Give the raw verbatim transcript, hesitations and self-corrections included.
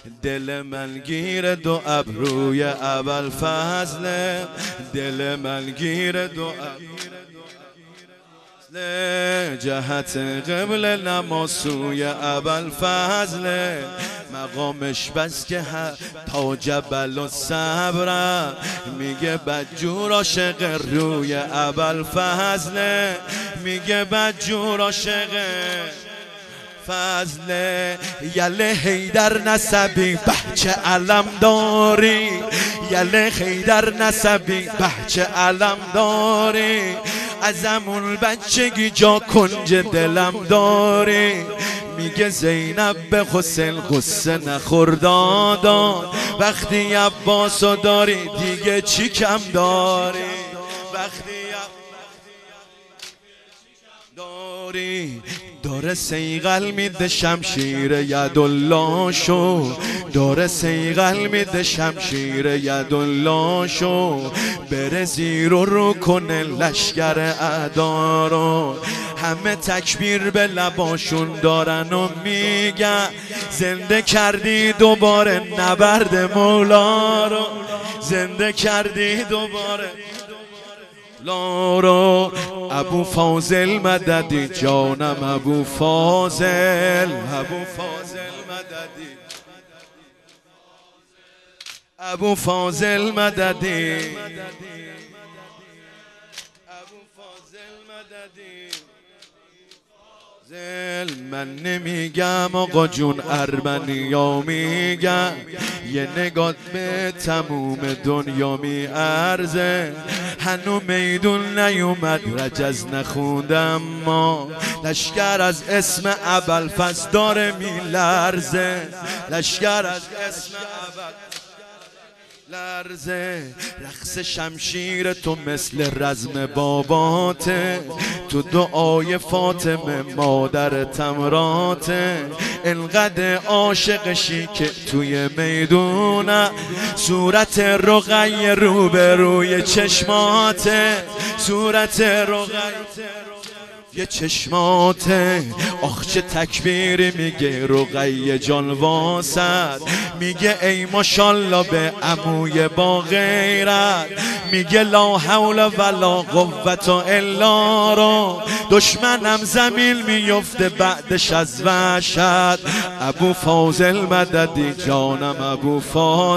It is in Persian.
دل من گیر دو ابروی ابوالفضل، دل من گیر دو ابروی جهت قبل نماز سوی ابوالفضل. مقامش بس که تا جبل الصبر، میگه بدجور عاشق روی ابوالفضل، میگه بدجور عاشق فضل. یله حیدر نسبی بچه علم داری، یله حیدر نسبی بچه علم داری، ازمون بچگی جا کنج دلم داری. میگه زینب به حسین غصه نخور دادا، وقتی عباسو داری دیگه چی کم داری، وقتی داری. داره سیغل میده شمشیر یدالله شو، داره سیغل میده شمشیر یدالله شو، بره زیر و رو کنه لشگر اعدا رو. همه تکبیر به لباشون دارن و میگن زنده کردی دوباره نبرد مولا رو، زنده کردی دوباره لارو. ابو فاضل مددی جانم، ابو فاضل، ابو فاضل مددی، ابو فاضل مددی، ابو فاضل مددی. من نمیگم آقا جون ارمنیا میگم، یه نگات به تموم دنیا میارزه. هنو میدون نیومد رجز نخوندم ما، لشکر از اسم ابوالفضل داره میلرزه، لشکر از اسم ابوالفضل لرزه. رقص شمشیر تو مثل رزم باباته، تو دعای فاطمه مادر تمراته. انقدر عاشقشی که توی میدونه، صورت رقیه رو به روی چشماته، صورت رقیه یه چشماته. آخ چه تکبیری میگه رقیه جان واسد، میگه ای ماشالله به عموی با غیرت، میگه لا حول ولا قوت الا رو. دشمنم زمین میفته بعدش از وحشت. ابو فاضل مددی جانم، ابو فاضل.